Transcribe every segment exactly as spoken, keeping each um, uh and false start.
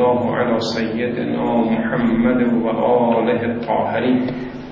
الله علی سیدنا محمد و آله الطاهرین.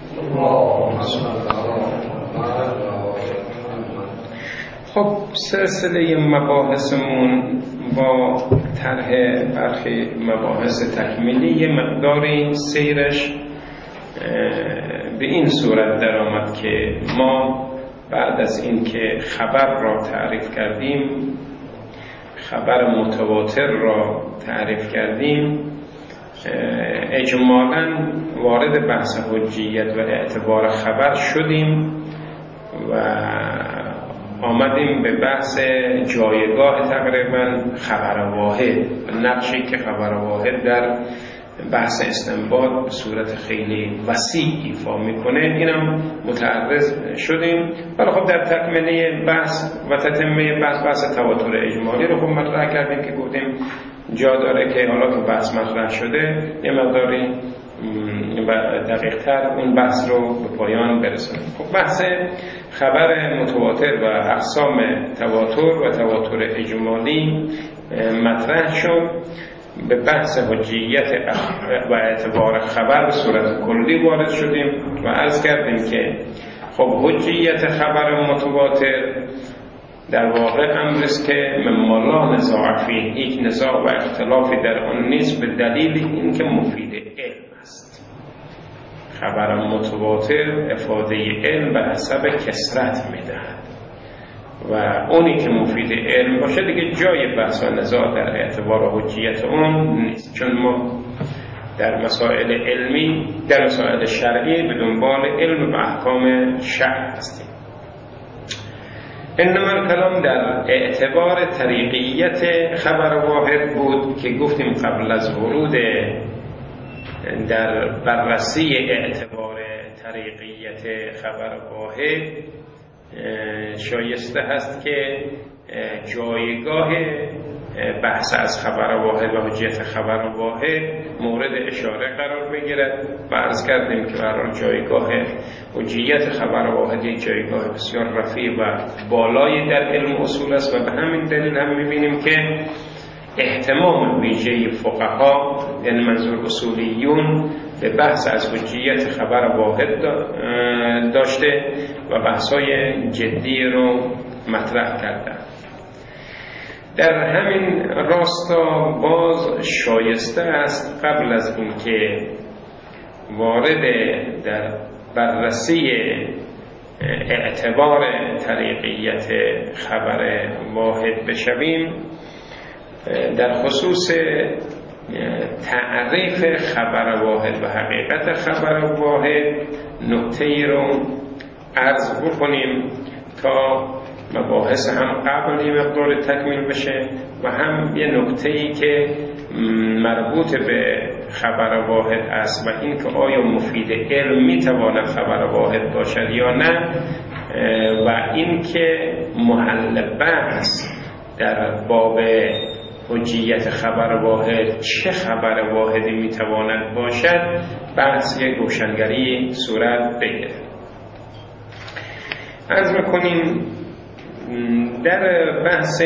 خب سلسله مباحثمون با طرح برخی مباحث تکمیلی یه مقداری سیرش به این صورت در آمد که ما بعد از این که خبر را تعریف کردیم، خبر متواتر را تعریف کردیم، اجمالاً وارد بحث حجیت و اعتبار خبر شدیم و آمدیم به بحث جایگاه تقریبا خبر واحد و نقشی که خبر واحد در بحث استنباط به صورت خیلی وسیع ایفا میکنه. اینم متعرض شدیم. ولی خب در تکمله بحث و تتمه بحث بحث تواتر اجمالی رو خب مطرح کردیم که گفتیم جا داره که حالا که بحث مطرح شده یه مقداری دقیق تر اون بحث رو به پایان برسونیم. خب بحث خبر متواتر و اقسام تواتر و تواتر اجمالی مطرح شد. به بحث حجیت و اعتبار خبر به صورت کلی وارد شدیم و عرض کردیم که خب حجیت خبر متواتر در واقع امری است که مما لا نزاع فیه، هیچ نزاع و اختلافی در آن نیست، به دلیل اینکه مفید علم است. خبر متواتر افاده علم به حسب کثرت میدهد و اونی که مفید علم باشه دیگه جای بحث و نزاع در اعتبار حجیت اون نیست، چون ما در مسائل علمی در مسائل شرعی به دنبال علم و احکام شرع هستیم. انما الکلام در اعتبار طریقیت خبر واحد بود که گفتیم قبل از ورود در بررسی اعتبار طریقیت خبر واحد شایسته هست که جایگاه بحث از خبر واحد و حجیت خبر واحد مورد اشاره قرار بگیرد و عرض کردیم که برای جایگاه حجیت خبر واحد یک جایگاه بسیار رفیع و بالایی در علم اصول است و به همین دلیل هم میبینیم که اهتمام ویژه فقها یعنی منظور اصولیون به بحث از حجیت خبر واحد داشته و بحث‌های جدی رو مطرح کردن. در همین راستا باز شایسته است قبل از اینکه وارد در بررسی اعتبار طریقیت خبر واحد بشویم در خصوص تعریف خبر واحد و حقیقت خبر واحد نکته ای رو عرض بکنیم تا مباحث هم قبل یه مقدار تکمیل بشه و هم یه نکته ای که مربوط به خبر واحد است و این که آیا مفید علم میتواند خبر واحد باشد یا نه و این که محل بحث در باب حجیت خبر واحد چه خبر واحدی میتواند باشد بحث یک روشنگری صورت بگیرد. عرض میکنیم در بحث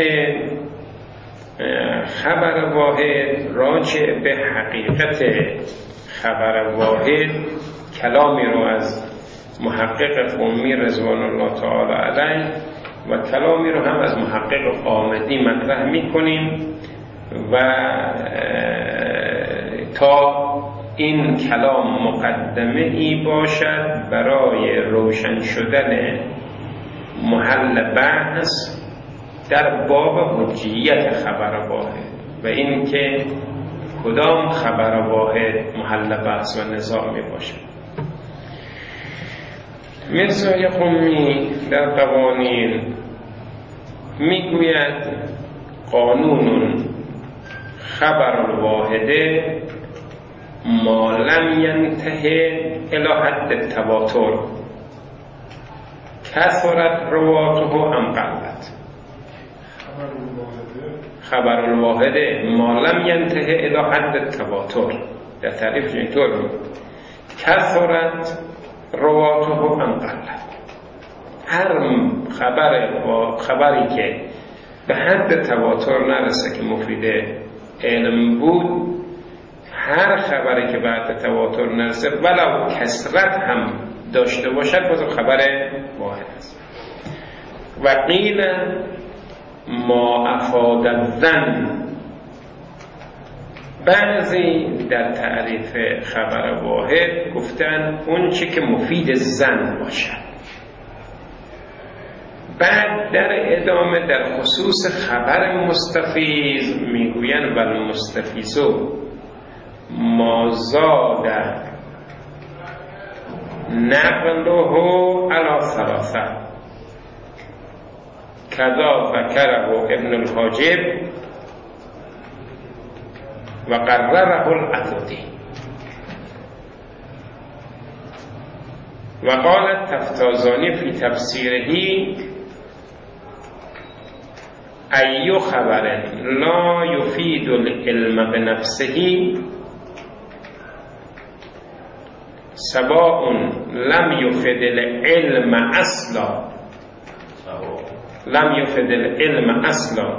خبر واحد راجع به حقیقت خبر واحد کلامی رو از محقق قمی رضوان الله تعالی علیه و کلامی رو هم از محقق آمدی مطرح میکنیم و تا این کلام مقدمه ای باشد برای روشن شدن محل بحث در باب حجیت خبر واحد و این که کدام خبر واحد محل بحث و نزاع می باشد. میرزای قمی در قوانین میگوید قانون خبر الواحده ما لم ینتهی الی حد التواتر کثرت رواته ام قلت. خبر الواحده ما لم ینتهی الی حد التواتر در تعریفش اینطور بود کثرت رواته ام قلت. هر خبر خبری که به حد تواتر نرسه که مفید علم بود هر خبری که بعد تواتر نرسه ولو کثرت هم داشته باشد باز خبر واحد است. و قیل ما افاد الظن، بعضی در تعریف خبر واحد گفتن اون چی که مفید ظن باشد. بعد در ادامه در خصوص خبر مستفیض میگوین و المستفیضو ما زاد نقله علی ثلاثه کذا ذکره ابن الحاجب و قرره العتودی و قال التفتازانی فی تفسیره ای خبر لا یفید العلم بنفسه سواء لم یفید العلم اصلا لم یفید العلم اصلا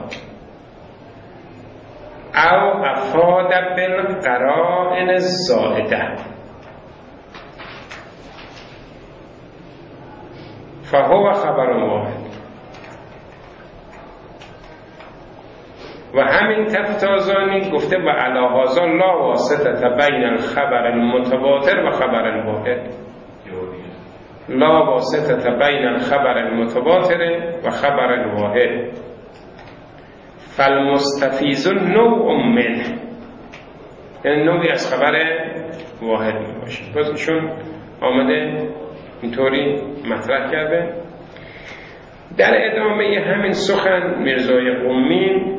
او افاد بالقرائن الزائده فهو خبر واحد. و همین تفتازانی گفته و علی هذا لا واسطه بین الخبر المتواتر و خبر الواحد، لا واسطه بین الخبر المتواتر و خبر الواحد فالمستفیض نوع منه، این نوعی از خبر واحد می باشه. باز چون آمده اینطوری مطرح کرده. در ادامه همین سخن میرزای قمی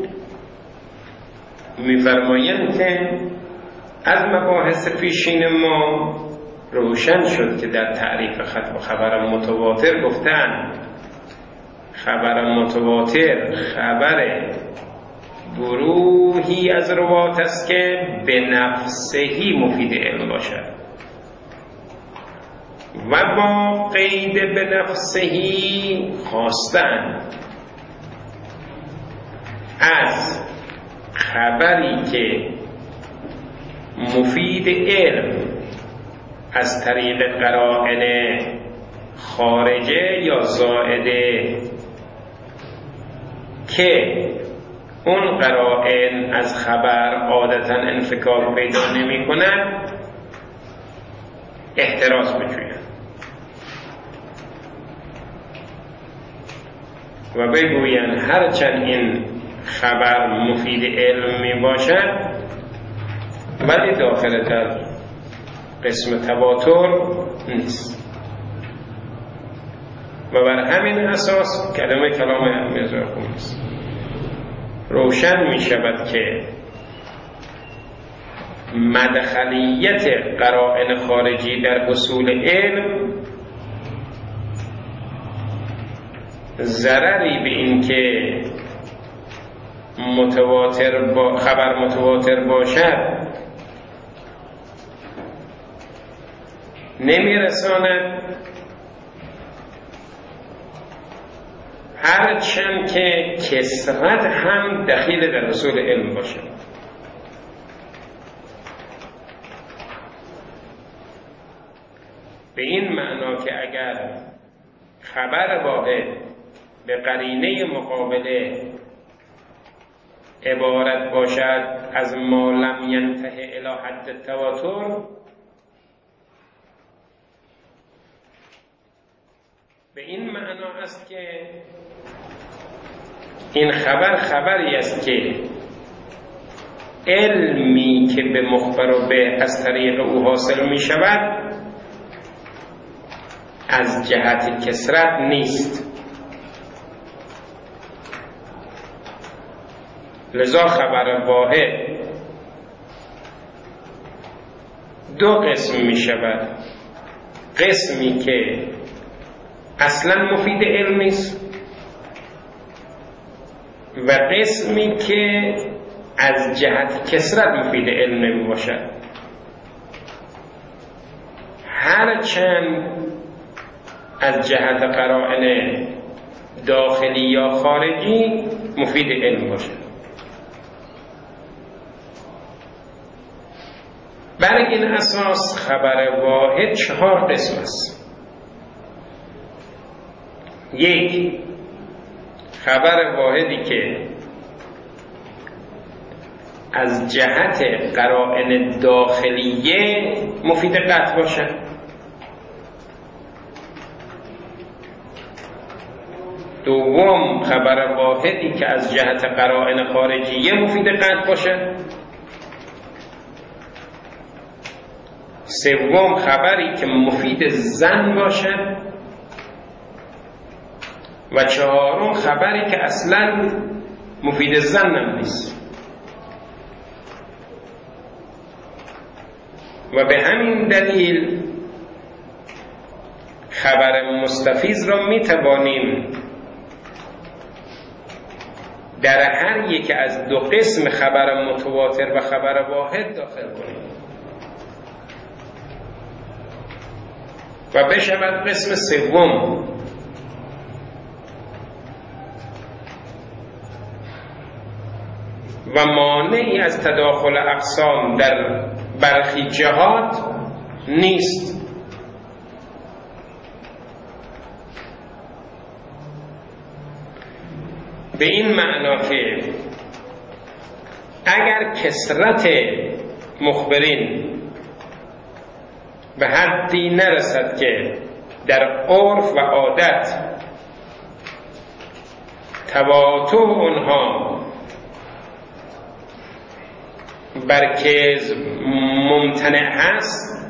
میفرمایند که از مباحث پیشین ما روشن شد که در تعریف خبر متواتر گفتن خبر متواتر خبر گروهی از روات است که به نفسهی مفید علم باشد و با قید به نفسهی خواستن از خبری که مفید علم از طریق قرائن خارجه یا زائده که اون قرائن از خبر عادتا انفکاک پیدا نمی کنند احتراز بجوید و بگویند هرچند این خبر مفید علم می باشد ولی داخل در قسم تواتر نیست. و بر همین اساس کلمه کلام میرزا قمی است. روشن می شود که مدخلیت قرائن خارجی در حصول علم ضرری به این که متواتر با خبر متواتر باشد نمی رساند، هرچند که کثرت هم دخیل در حصول علم باشد. به این معنا که اگر خبر واحد به قرینه مقابله عبارت باشد از ما لم ینتهی الی حد التواتر، به این معنا است که این خبر خبری است که علمی که به مخبر و به از طریق او حاصل می شود از جهت کثرت نیست. لذا خبر واحد دو قسم می شود، قسمی که اصلا مفید علم نیست و قسمی که از جهت کثرت مفید علم نمی باشد، هرچند از جهت قرائن داخلی یا خارجی مفید علم باشد. بر این اساس خبر واحد چهار قسم است. یک، خبر واحدی که از جهت قرائن داخلیه مفید قطع باشد. دوم، خبر واحدی که از جهت قرائن خارجیه مفید قطع باشد. سوم، خبری که مفید ظن باشد. و چهارم، خبری که اصلا مفید ظن نیست. و به همین دلیل خبر مستفیض را می توانیم در هر یک از دو قسم خبر متواتر و خبر واحد داخل کنیم و بشود قسم سوم. و مانعی از تداخل اقسام در برخی جهات نیست. به این معنا که اگر کثرت مخبرین به حدی نرسد که در عرف و عادت تواتر اونها بر کذب ممتنع هست،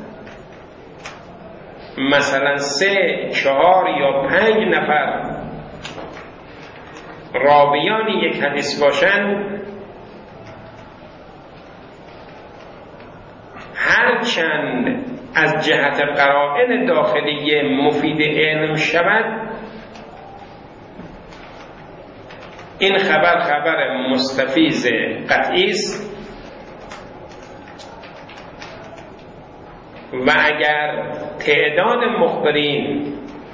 مثلا سه، چهار یا پنج نفر راویان یک حدیث باشند، هرچند از جهت قرائن داخلی مفید علم شود، این خبر خبر مستفیض قطعی است. و اگر تعداد مخبرین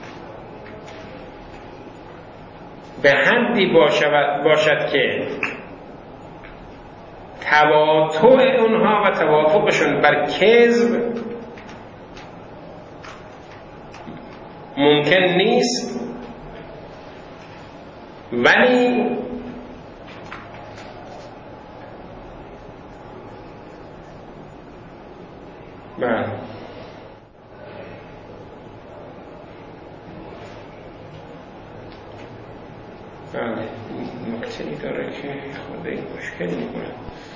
به حدی باشد, باشد که تواتر اونها و توافقشون بر کذب ممکن نیست، ولی بله بله نکته‌ای داره که خود این مشکل میکنه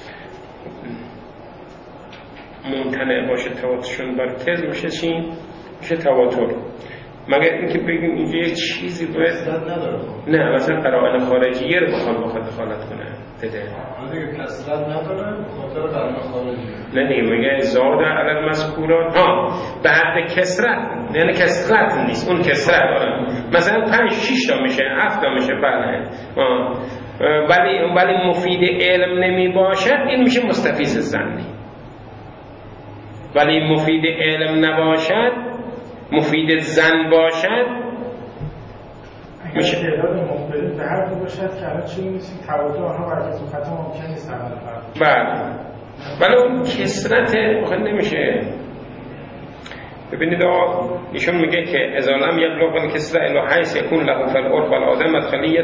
ممتنع باشه تواترشون بر کذب میشه چی؟ میشه تواتر. مگر اینکه بگیم اینجا یه چیزی باید نه مثلا قرائن خارجیه رو بخواد بخواد دخالت کنه بده دیگه کثرت نداره بخاطر قرائن خارجیه. نه دیگه میگه زاد علی المذکورات ها به حد کثرت، یعنی کثرت نیست اون کثرت آره. مثلا پنج شش تا میشه هفت تا میشه بله ولی ولی مفید علم نمی باشد، این میشه مستفیض ظنی. ولی مفید علم نباشد، مفید ظن باشد، میشه تعداد مخبرین به هر دو باشد که الان چی می‌نویسیم تواتر آنها بر کسب خطا ممکن نیست عمل فرد. بله ولی اون کثرت آخه نمیشه. ببینید آقا ایشون میگه که اذا لم یبلغ الکثرة الی حیث یکون له فی العرف والعادة مدخلیة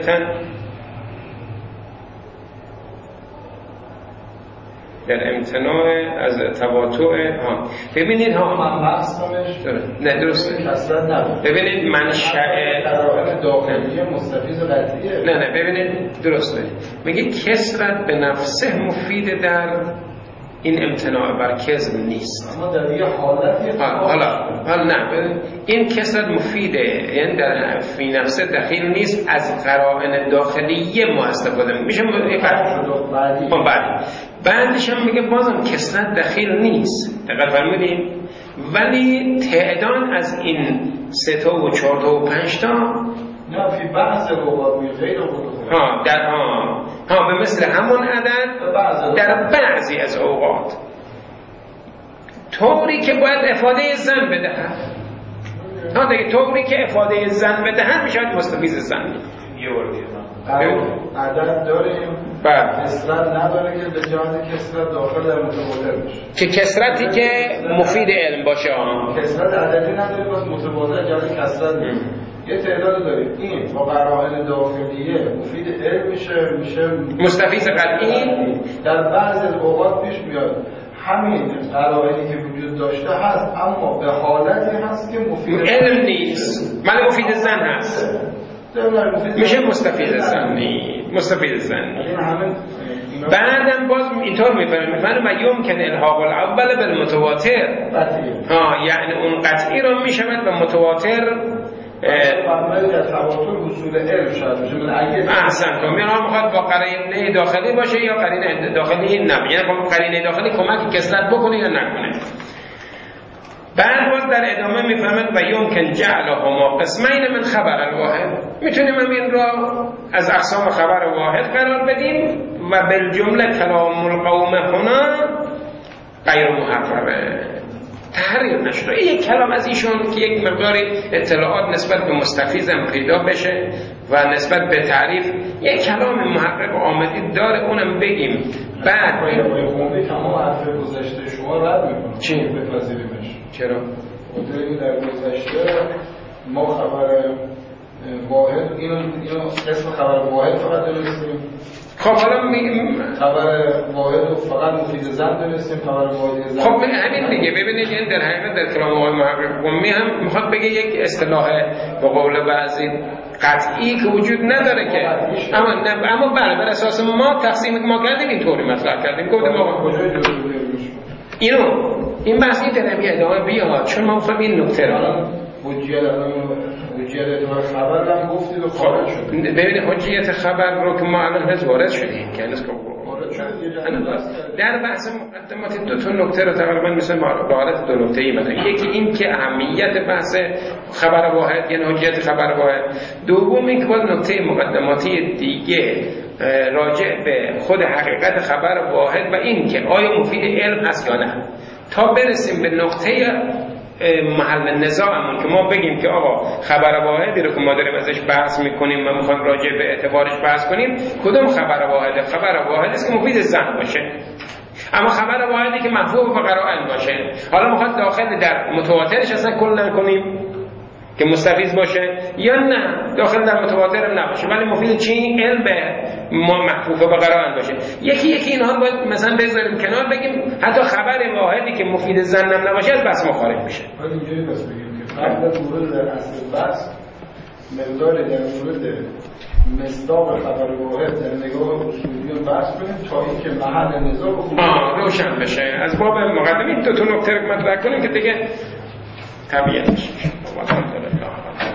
در امتناع از تواتر ها. ببینید ها مقصدش نه درسته کثرت نداره. ببینید منشأ قرائن داخلی مستفیض قطعیه. نه نه ببینید درسته میگه کثرت به نفسه مفید در این امتناع بر کذب نیست. اما در یه حالتی حالا حالا نه این کثرت مفیده، یعنی در فی نفسه دخیل نیست، از قرائن داخلیه ما استفاده میشه. بعدی بعد بعدش هم میگه بازم کثرت دخیل نیست، دقیق فرمودین. ولی تعداد از این سه تا و چهار تا و پنج تا نه فی بعض اوقات می غیر ها در ها ها به مثل همون عدد در بعضی از اوقات طوری که باید افاده ظن بدهد. ها دیگه طوری که افاده ظن بدهد میشه مستفیض ظن. یه عدد داریم بله کسرت نداره که به جهت کسرت داخل در متواتر بشه که کسرتی که مفید علم باشه ها کسرت عددی نداره باز متواتر جهت کسرت نیست یه تعداد داریم این با قرائن داخلیه مفید علم میشه میشه مستفیض قطعی در بعضی اوقات پیش میاد همین قرائنی که وجود داشته هست اما به حالتی هست که مفید علم نیست ولی مفید زن هست میشه مستفید زنی مستفید زنی بعدم باز اینطور میفهمیم میفهمیم و یمکن الحاق الاول بالمتواتر ها یعنی اون قطعی رو میشود و متواتر تواتر اصول علم شاید میشه احسن تو میگم میخواد با قرینه داخلی باشه یا قرینه داخلی نه یعنی قرینه داخلی کمک کسرت بکنه یا نکنه بعد باز در ادامه میفهمد و یمکن جعلهما قسمین من خبر الواحد میتونیم هم این را از اقسام خبر واحد قرار بدیم و بالجمله کلام القوم هنا غیر محرره تحریر نشده یک کلام از ایشون که یک مقداری اطلاعات نسبت به مستفیضم پیدا بشه و نسبت به تعریف یک کلام محقق آمدی داره اونم بگیم بعد باید تمام حرف گذشته شما رد میکنم چی؟ بپذیریمش چرا؟ مدلی در گذشته ما خبر واحد اینو اینو اسم خبر واحد فقط دونستیم خب حالا میگیم خبر واحد رو فقط مفید زن دونستیم خبر واحد زن خب همین دیگه ببینید این در حقیقت در کلام آقای محقق قمی هم میخواد بگه یک اصطلاح به قول بعضی قطعی که وجود نداره که اما نه اما بله بر اساس ما تقسیم ما کردیم اینطوری مطرح کردیم گفتیم آقا کجای جزئی اینو این بحثی در نمیه ادامه بیاد چون ما میخوایم این نکته رو حجیت حجیت خبر هم گفتید و خارج شد ببینید حجیت خبر رو که ما الان هست وارد شدیم که هنوز که در بحث مقدمات دو تا نکته رو تقریبا مثل به حالت دو نکته ای مثلا یکی این که اهمیت بحث خبر واحد یعنی حجیت خبر واحد دوم این که باز نکته مقدماتی دیگه راجع به خود حقیقت خبر واحد و این که آیا مفید علم هست یا نه تا برسیم به نقطه محل نزاعمون که ما بگیم که آقا خبر واحدی رو که ما داریم ازش بحث میکنیم و میخوایم راجع به اعتبارش بحث کنیم کدوم خبر واحده؟ خبر واحدی است که مفید زن باشه اما خبر واحدی که محفوظ به قرائن باشه حالا میخواد داخل در متواترش اصلا کل نکنیم که مستفیض باشه یا نه داخل در متواتر هم نباشه ولی مفید چی؟ علم به محفوظ به قرائن باشه یکی یکی اینها باید مثلا بذاریم کنار بگیم حتی خبر واحدی که مفید زنم نباشه از بحث ما خارج میشه باید اینجوری بس بگیم که قبل از ورود در اصل بحث مقدار در مورد مصداق خبر واحد در نگاه اصولیون بحث کنیم تا اینکه محل نزاع بخونیم آه روشن بشه از باب مقدمه این دو تا نکته رو مطرح کنیم که دیگه طبیعتش